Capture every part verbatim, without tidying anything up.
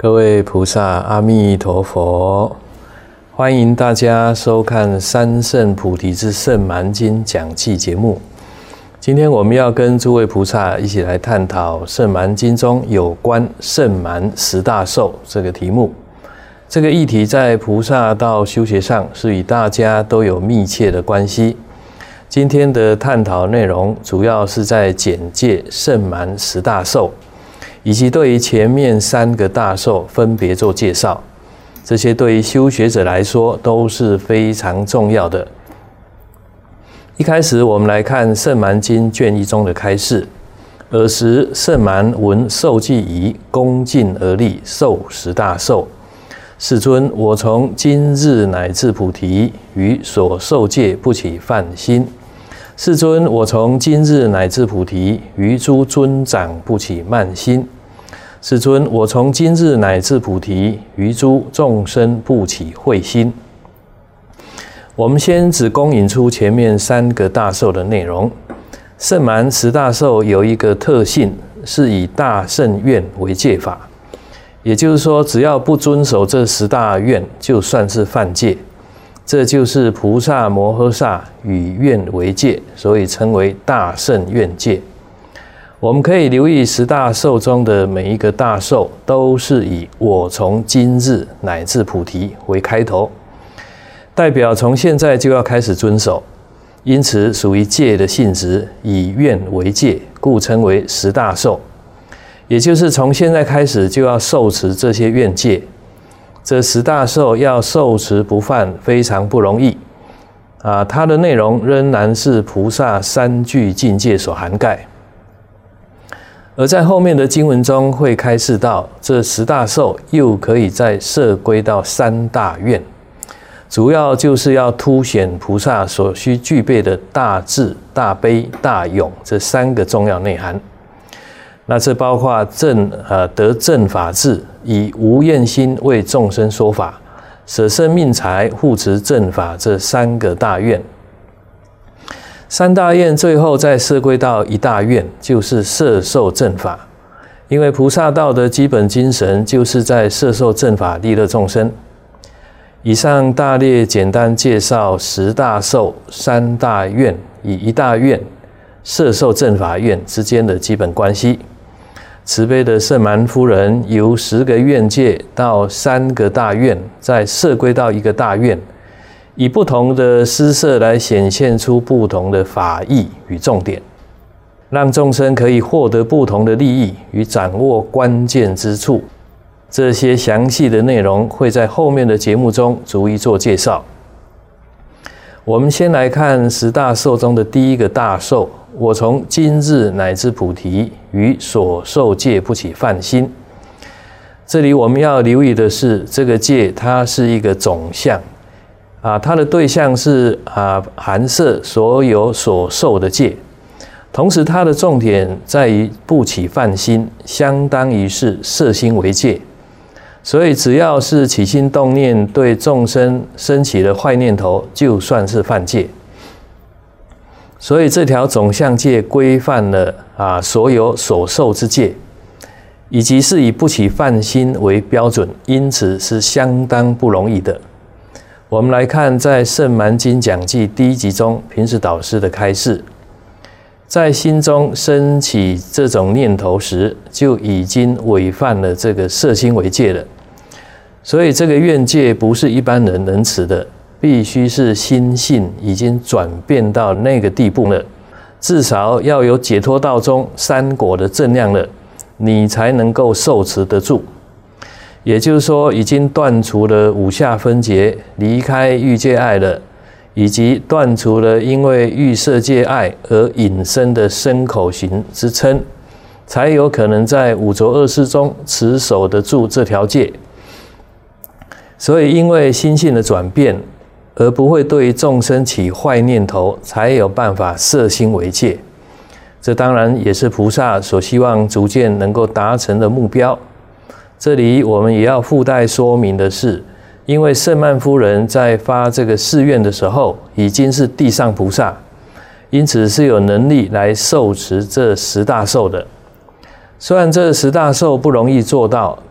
各位菩萨，阿弥陀佛！欢迎大家收看三圣菩提之圣蛮经讲记节目。今天我们要跟诸位菩萨一起来探讨圣蛮经中有关圣蛮十大寿这个题目。这个议题在菩萨道修学上是与大家都有密切的关系。今天的探讨内容主要是在简介圣蛮十大寿，以及对于前面三个大寿分别做介绍，这些对于修学者来说都是非常重要的。一开始我们来看《圣蛮经》卷一中的开示。尔时圣蛮闻受记仪，恭敬而立，受十大寿。世尊，我从今日乃至菩提，于所受戒不起犯心。世尊，我从今日乃至菩提，于诸尊长不起慢心。世尊，我从今日乃至菩提，于诸众生不起慧心。我们先只供引出前面三个大寿的内容。圣蛮十大寿有一个特性，是以大乘愿为戒法，也就是说，只要不遵守这十大愿，就算是犯戒。这就是菩萨摩诃萨与愿为戒，所以称为大乘愿戒。我们可以留意十大寿中的每一个大寿，都是以我从今日乃至菩提为开头，代表从现在就要开始遵守，因此属于戒的性质，以愿为戒，故称为十大寿。也就是从现在开始就要受持这些愿戒。这十大寿要受持不犯，非常不容易啊！它的内容仍然是菩萨三具境界所涵盖。而在后面的经文中会开示到，这十大寿又可以再摄归到三大愿，主要就是要凸显菩萨所需具备的大智、大悲、大勇这三个重要内涵。那这包括正呃得正法智，以无厌心为众生说法，舍身命财护持正法这三个大愿。三大愿最后再摄归到一大愿，就是摄受正法。因为菩萨道的基本精神就是在摄受正法利乐众生。以上大略简单介绍十大寿、三大愿与一大愿摄受正法愿之间的基本关系。慈悲的圣蛮夫人由十个愿戒到三个大愿，再摄归到一个大愿，以不同的施设来显现出不同的法义与重点，让众生可以获得不同的利益与掌握关键之处。这些详细的内容会在后面的节目中逐一做介绍。我们先来看十大寿中的第一个大寿，我从今日乃至菩提，于所受戒不起犯心。这里我们要留意的是，这个戒它是一个总相啊，它的对象是啊含摄所有所受的戒，同时它的重点在于不起犯心，相当于是摄心为戒。所以只要是起心动念对众生升起了坏念头，就算是犯戒。所以这条总相戒规范了啊所有所受之戒，以及是以不起犯心为标准，因此是相当不容易的。我们来看在《圣蛮经讲记》第一集中，平时导师的开示，在心中升起这种念头时，就已经违犯了这个摄心为戒了。所以这个愿戒不是一般人能持的，必须是心性已经转变到那个地步了，至少要有解脱道中三果的正量了，你才能够受持得住。也就是说，已经断除了五下分别，离开欲界爱了，以及断除了因为欲色界爱而引生的身口行之嗔，才有可能在五浊恶世中持守得住这条戒。所以因为心性的转变，而不会对众生起坏念头，才有办法摄心为戒。这当然也是菩萨所希望逐渐能够达成的目标。这里我们也要附带说明的是，因为圣曼夫人在发这个誓愿的时候，已经是地上菩萨，因此是有能力来受持这十大寿的。虽然这十大寿不容易做到，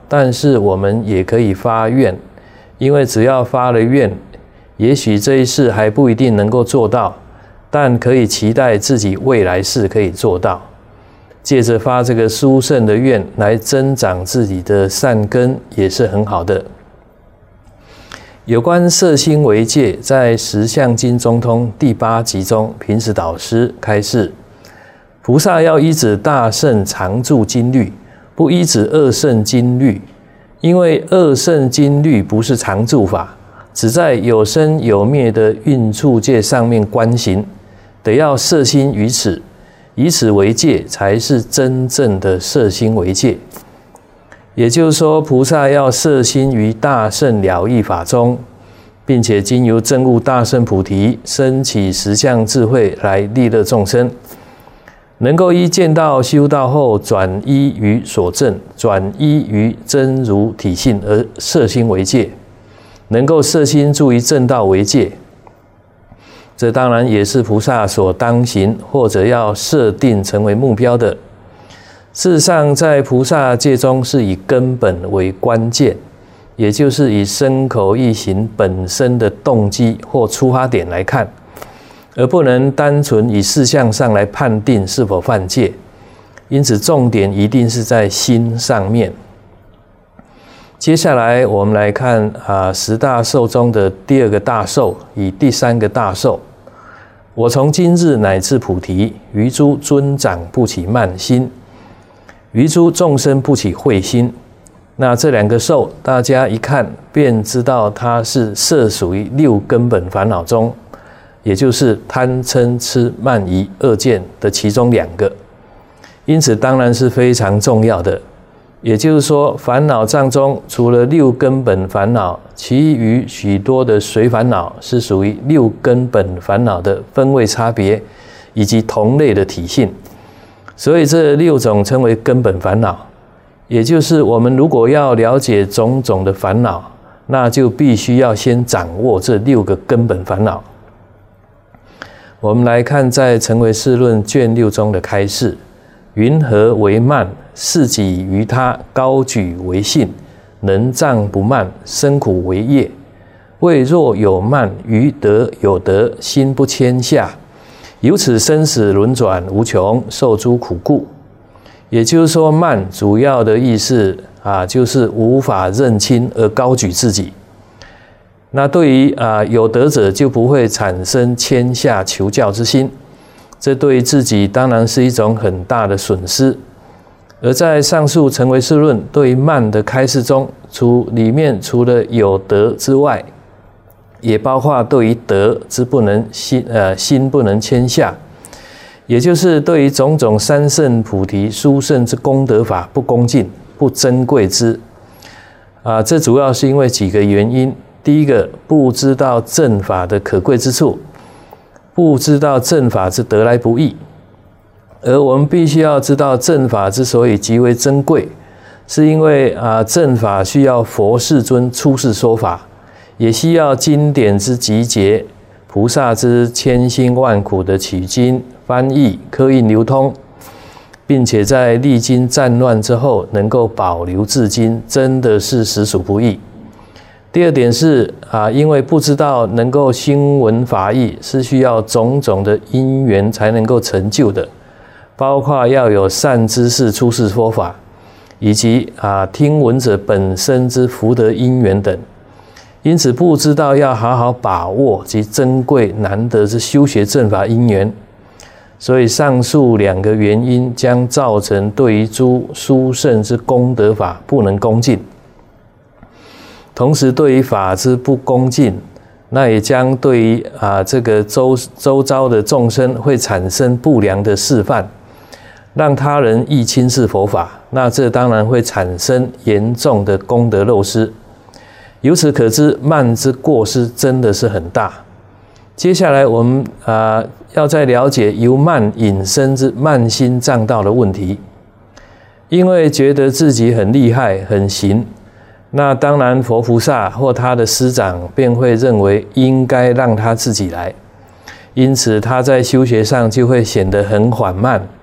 但是我们也可以发愿，因为只要发了愿，也许这一世还不一定能够做到，但可以期待自己未来世可以做到。借着发这个殊胜的愿来增长自己的善根，也是很好的。有关摄心为戒，在《十相经中通》第八集中，平时导师开示，菩萨要依止大圣常住经律，不依止二圣经律，因为二圣经律不是常住法，只在有生有灭的运处界上面观行，得要摄心于此。以此为戒，才是真正的摄心为戒。也就是说，菩萨要摄心于大圣了义法中，并且经由证悟大圣菩提，升起实相智慧来利乐众生，能够依见道修道后，转依于所证，转依于真如体性而摄心为戒，能够摄心住于正道为戒。这当然也是菩萨所当行，或者要设定成为目标的。事实上，在菩萨戒中是以根本为关键，也就是以身口意行本身的动机或出发点来看，而不能单纯以事项上来判定是否犯戒。因此，重点一定是在心上面。接下来我们来看啊，十大寿中的第二个大寿，以第三个大寿。我从今日乃至菩提，于诸尊长不起慢心，于诸众生不起恚心。那这两个寿，大家一看便知道它是摄属于六根本烦恼中，也就是贪嗔痴慢疑二见的其中两个，因此当然是非常重要的。也就是说，烦恼障中除了六根本烦恼，其余许多的随烦恼是属于六根本烦恼的分位差别以及同类的体性，所以这六种称为根本烦恼。也就是我们如果要了解种种的烦恼，那就必须要先掌握这六个根本烦恼。我们来看在《成唯识论》卷六中的开示：云何为慢？事己于他，高举为信，能障不慢，生苦为业。谓若有慢，于德有德，心不谦下，由此生死轮转无穷，受诸苦故。也就是说，慢主要的意思啊，就是无法认清而高举自己。那对于啊有德者，就不会产生谦下求教之心，这对于自己当然是一种很大的损失。而在上述成唯识论对于慢的开示中，除里面除了有德之外，也包括对于德之不能心呃心不能谦下，也就是对于种种三圣菩提殊胜之功德法不恭敬、不珍贵之。啊，这主要是因为几个原因。第一个，不知道正法的可贵之处，不知道正法之得来不易。而我们必须要知道，正法之所以极为珍贵，是因为啊，正法需要佛世尊出世说法，也需要经典之集结，菩萨之千辛万苦的取经、翻译、刻印流通，并且在历经战乱之后能够保留至今，真的是实属不易。第二点是啊，因为不知道能够心闻法义，是需要种种的因缘才能够成就的。包括要有善知识出世说法，以及啊听闻者本身之福德因缘等，因此不知道要好好把握及珍贵难得之修学正法因缘，所以上述两个原因将造成对于诸殊胜之功德法不能恭敬，同时对于法之不恭敬，那也将对于啊这个周周遭的众生会产生不良的示范。让他人亦轻视佛法，那这当然会产生严重的功德漏失。由此可知，慢之过失真的是很大。接下来我们啊、呃、要再了解由慢引生之慢心障道的问题。因为觉得自己很厉害、很行，那当然佛菩萨或他的师长便会认为应该让他自己来，因此他在修学上就会显得很缓慢。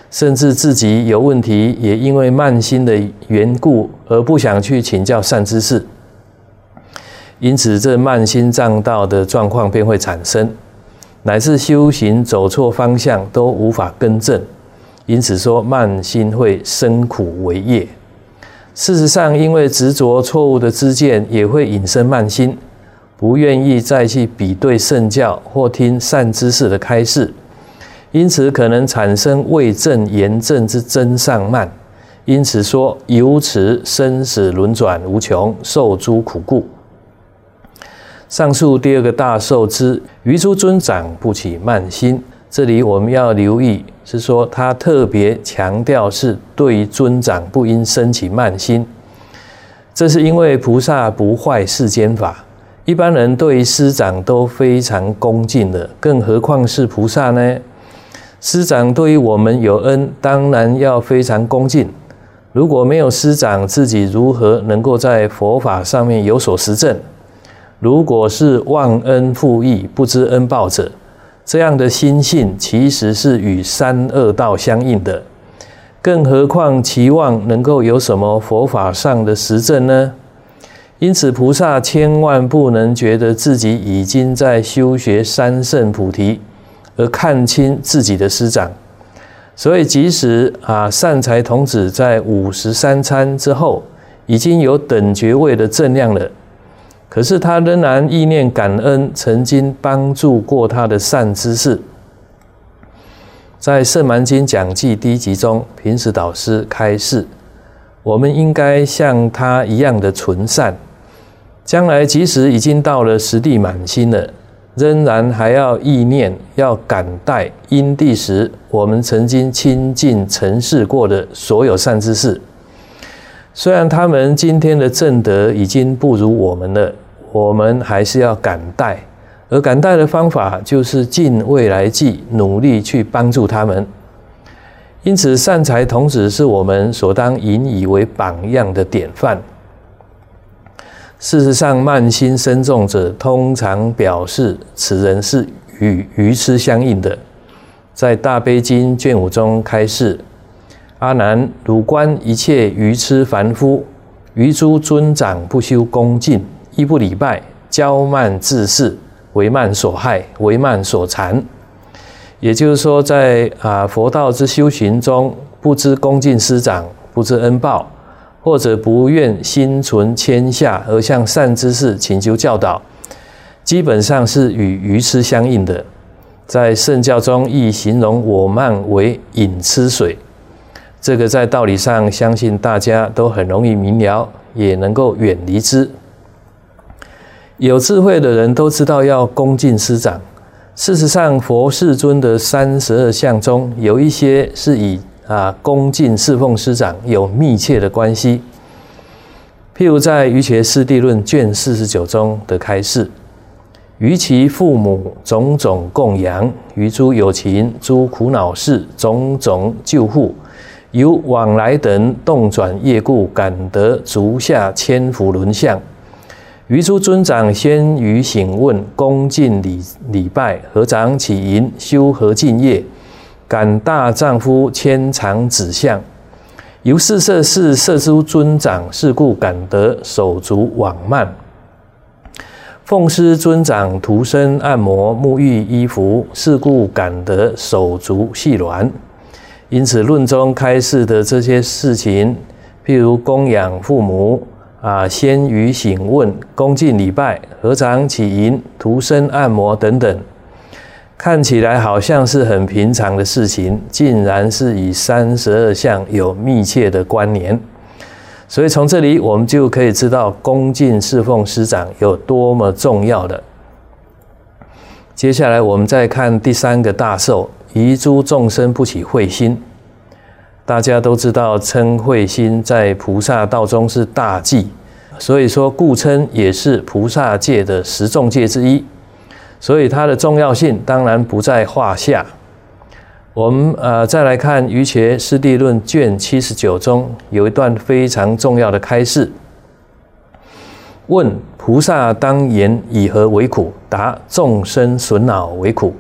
甚至自己有问题，也因为慢心的缘故而不想去请教善知识，因此这慢心障道的状况便会产生，乃至修行走错方向都无法更正。因此说慢心会生苦为业。事实上，因为执着错误的知见，也会引生慢心，不愿意再去比对圣教或听善知识的开示，因此可能产生未正言正之真上慢。因此说由此生死轮转无穷，受诸苦故。上述第二个大受之于诸尊长不起慢心，这里我们要留意，是说他特别强调是对于尊长不应生起慢心。这是因为菩萨不坏世间法，一般人对于师长都非常恭敬的，更何况是菩萨呢？师长对于我们有恩，当然要非常恭敬。如果没有师长，自己如何能够在佛法上面有所实证？如果是忘恩负义、不知恩报者，这样的心性其实是与三恶道相应的，更何况期望能够有什么佛法上的实证呢？因此菩萨千万不能觉得自己已经在修学三圣菩提，而看清自己的师长。所以即使啊善财童子在五十三参之后已经有等觉位的正量了，可是他仍然意念感恩曾经帮助过他的善知识。在《圣蛮经讲记》第一集中，平时导师开示，我们应该像他一样的纯善，将来即使已经到了十地满心了，仍然还要意念，要感戴因地时我们曾经亲近承事过的所有善知识。虽然他们今天的正德已经不如我们了，我们还是要感戴，而感戴的方法就是尽未来际，努力去帮助他们。因此善财童子是我们所当引以为榜样的典范。事实上，慢心深重者通常表示此人是与愚痴相应的。在大悲经卷五中开示，阿难，汝观一切愚痴凡夫，于诸尊长不修恭敬，亦不礼拜，骄慢自恃，为慢所害，为慢所缠。也就是说，在啊佛道之修行中，不知恭敬师长，不知恩报，或者不愿心存谦下而向善知识请求教导，基本上是与愚痴相应的。在圣教中亦形容我慢为饮吃水，这个在道理上相信大家都很容易明了，也能够远离之。有智慧的人都知道要恭敬师长。事实上，佛世尊的三十二相中有一些是以啊恭敬侍奉师长有密切的关系。譬如在《瑜伽师地论》卷四十九中的开示，于其父母种种供养，于诸有情诸苦恼事种种救护，由往来等动转业故，感得足下千福轮相。于诸尊长先于醒问，恭敬礼礼拜，合掌起迎，修和敬业，感大丈夫千常指相。由是摄是摄诸尊长，是故感得手足往慢。奉施尊长涂身按摩沐浴衣服，是故感得手足细软。因此论中开示的这些事情，譬如供养父母啊，先于醒问、恭敬礼拜、合掌起迎、涂身按摩等等，看起来好像是很平常的事情，竟然是与三十二相有密切的关联。所以从这里我们就可以知道恭敬侍奉师长有多么重要的。接下来我们再看第三个大受，于诸众生不起慧心。大家都知道称慧心在菩萨道中是大忌，所以说故称也是菩萨戒的十重戒之一，所以它的重要性当然不在话下。我们呃再来看《瑜伽师地论》卷七十九中有一段非常重要的开示。问菩萨当言以何为苦？答众生损恼为苦。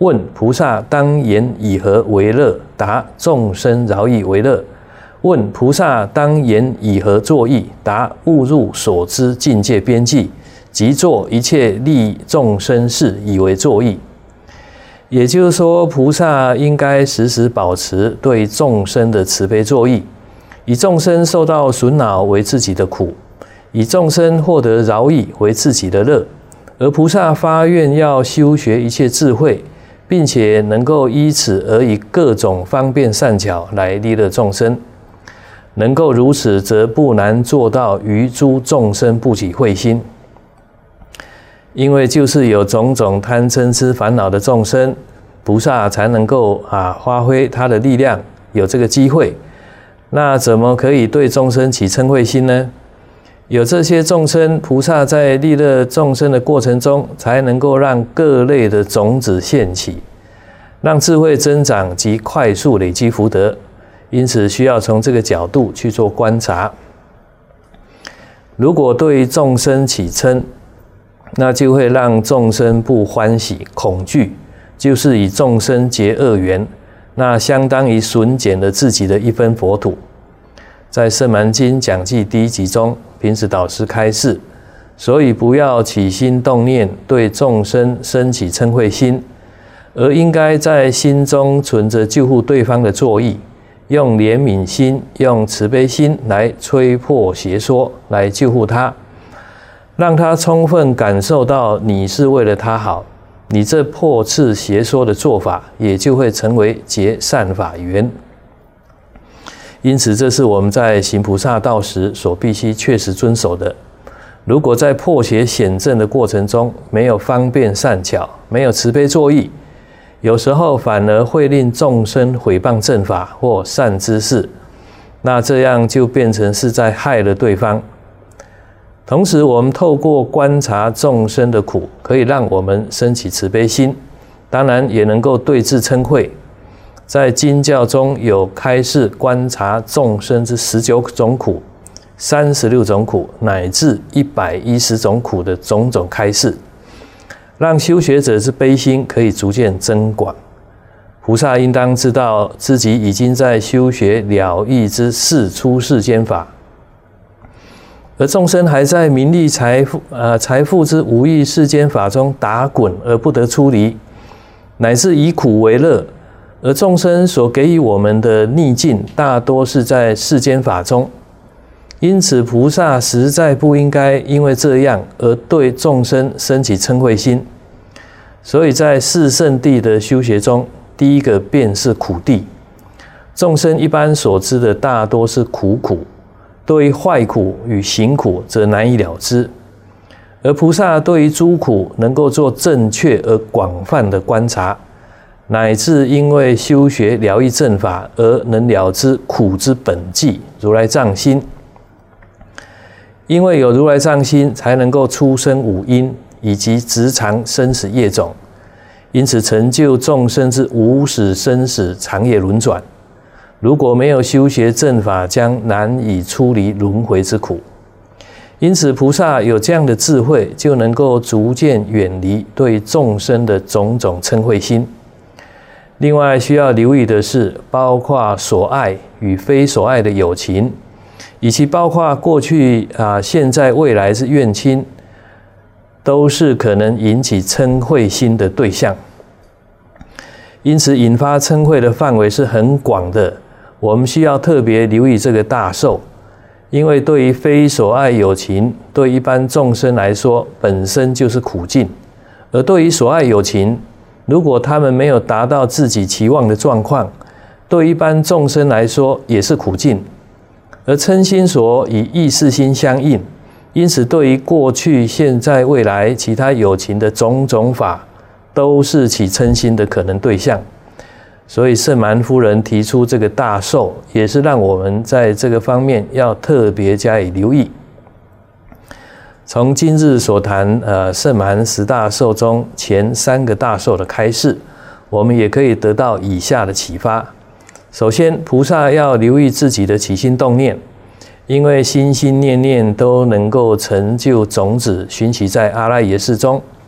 问菩萨当言以何为乐？答众生饶益为乐。问菩萨当言以何作意？答误入所知境界边际，即做一切利众生事以为作意。也就是说，菩萨应该时时保持对众生的慈悲作意，以众生受到损恼为自己的苦，以众生获得饶益为自己的乐。而菩萨发愿要修学一切智慧，并且能够依此而以各种方便善巧来利乐众生。能够如此，则不难做到于诸众生不起慧心。因为就是有种种贪嗔痴烦恼的众生，菩萨才能够啊发挥他的力量，有这个机会。那怎么可以对众生起嗔恚心呢？有这些众生，菩萨在利乐众生的过程中，才能够让各类的种子现起，让智慧增长及快速累积福德。因此需要从这个角度去做观察。如果对众生起嗔，那就会让众生不欢喜、恐惧，就是以众生结恶缘，那相当于损减了自己的一分佛土。在《圣蛮经讲记》第一集中，平时导师开示，所以不要起心动念对众生生起嗔恚心，而应该在心中存着救护对方的作意，用怜悯心、用慈悲心来吹破邪说，来救护他，让他充分感受到你是为了他好，你这破斥邪说的做法也就会成为结善法缘。因此，这是我们在行菩萨道时所必须确实遵守的。如果在破邪显正的过程中没有方便善巧，没有慈悲作意，有时候反而会令众生毁谤正法或善知识，那这样就变成是在害了对方。同时，我们透过观察众生的苦，可以让我们升起慈悲心，当然也能够对治嗔恚。在经教中有开示观察众生之十九种苦、三十六种苦，乃至一百一十种苦的种种开示，让修学者之悲心可以逐渐增广。菩萨应当知道自己已经在修学了义之世出世间法，而众生还在名利财富呃财富之无益世间法中打滚而不得出离，乃至以苦为乐。而众生所给予我们的逆境，大多是在世间法中，因此菩萨实在不应该因为这样而对众生生起嗔恚心。所以在四圣谛的修学中，第一个便是苦谛。众生一般所知的大多是苦苦，对于坏苦与行苦则难以了知，而菩萨对于诸苦能够做正确而广泛的观察，乃至因为修学了义正法而能了知苦之本际，如来藏心。因为有如来藏心，才能够出生五阴，以及直尝生死业种，因此成就众生之无始生死长夜轮转。如果没有修学正法，将难以出离轮回之苦。因此菩萨有这样的智慧，就能够逐渐远离对众生的种种嗔恚心。另外需要留意的是，包括所爱与非所爱的有情，以及包括过去啊、现在、未来之怨亲，都是可能引起嗔恚心的对象。因此，引发嗔恚的范围是很广的。我们需要特别留意这个大受，因为对于非所爱有情，对一般众生来说，本身就是苦境；而对于所爱有情，如果他们没有达到自己期望的状况，对一般众生来说也是苦境。而嗔心所与意识心相应，因此对于过去、现在、未来其他有情的种种法，都是起嗔心的可能对象。所以圣蛮夫人提出这个大受，也是让我们在这个方面要特别加以留意。从今日所谈呃圣蛮十大受中前三个大受的开示，我们也可以得到以下的启发。首先，菩萨要留意自己的起心动念，因为心心念念都能够成就种子，熏习在阿赖耶识中。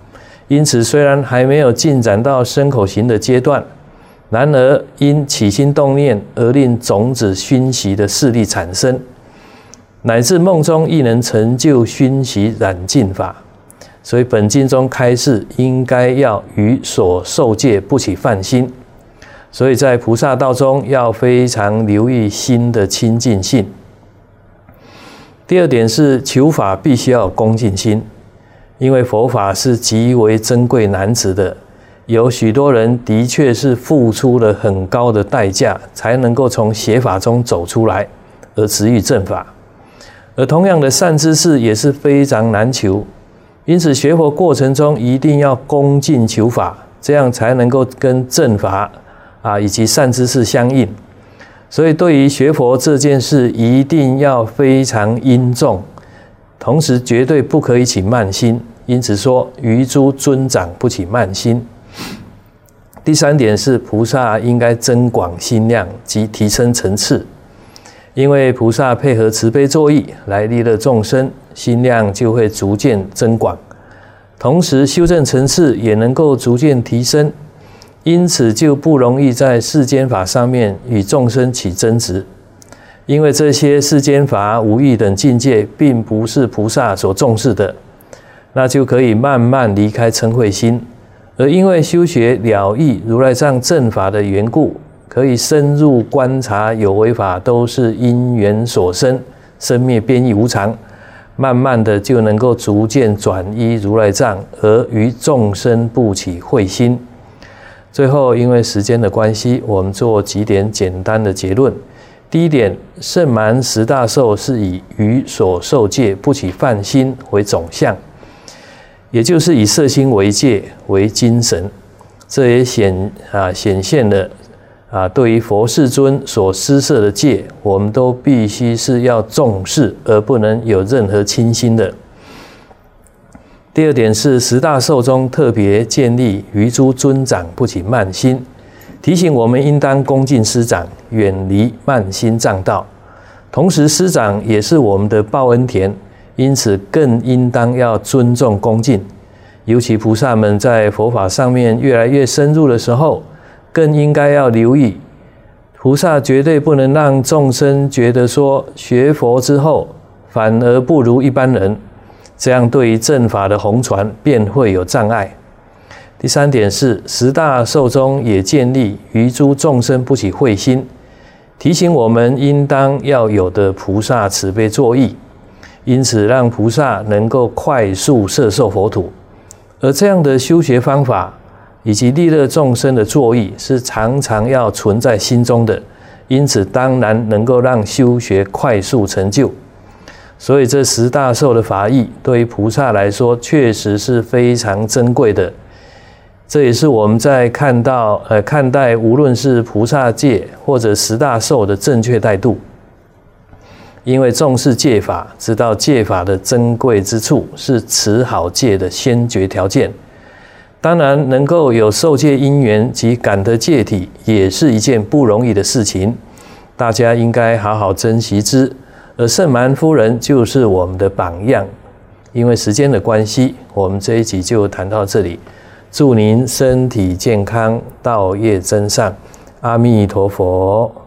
因此虽然还没有进展到身口行的阶段，然而因起心动念而令种子熏习的势力产生，乃至梦中亦能成就熏习染净法。所以本经中开示，应该要于所受戒不起犯心。所以在菩萨道中要非常留意心的清净性。第二点是求法必须要有恭敬心，因为佛法是极为珍贵难值的，有许多人的确是付出了很高的代价，才能够从邪法中走出来，而执于正法。而同样的善知识也是非常难求，因此学佛过程中一定要恭敬求法，这样才能够跟正法啊以及善知识相应。所以对于学佛这件事，一定要非常殷重，同时绝对不可以起慢心。因此说，于诸尊长不起慢心。第三点是菩萨应该增广心量及提升层次，因为菩萨配合慈悲作意来利乐众生，心量就会逐渐增广，同时修正层次也能够逐渐提升，因此就不容易在世间法上面与众生起争执，因为这些世间法无义等境界并不是菩萨所重视的，那就可以慢慢离开嗔恚心。而因为修学了义如来藏正法的缘故，可以深入观察有为法都是因缘所生，生灭变异无常，慢慢的就能够逐渐转依如来藏，而于众生不起恚心。最后因为时间的关系，我们做几点简单的结论。第一点，圣蛮十大寿是以于所受戒不起犯心为总相，也就是以色心为戒为精神。这也显啊显现了啊对于佛世尊所施设的戒，我们都必须是要重视，而不能有任何轻心的。第二点是十大寿中特别建立于诸尊长不起慢心，提醒我们应当恭敬师长，远离慢心障道。同时师长也是我们的报恩田，因此更应当要尊重恭敬。尤其菩萨们在佛法上面越来越深入的时候，更应该要留意，菩萨绝对不能让众生觉得说学佛之后反而不如一般人，这样对于正法的弘传便会有障碍。第三点是十大寿中也建立于诸众生不起恚心，提醒我们应当要有的菩萨慈悲作意，因此让菩萨能够快速摄受佛土。而这样的修学方法以及利乐众生的作意是常常要存在心中的，因此当然能够让修学快速成就。所以这十大寿的法义对于菩萨来说确实是非常珍贵的，这也是我们在看到呃看待无论是菩萨戒或者十大寿的正确态度。因为重视戒法，知道戒法的珍贵之处，是持好戒的先决条件。当然能够有受戒因缘及感得戒体，也是一件不容易的事情，大家应该好好珍惜之。而圣蛮夫人就是我们的榜样。因为时间的关系，我们这一集就谈到这里。祝您身体健康，道业增上。阿弥陀佛。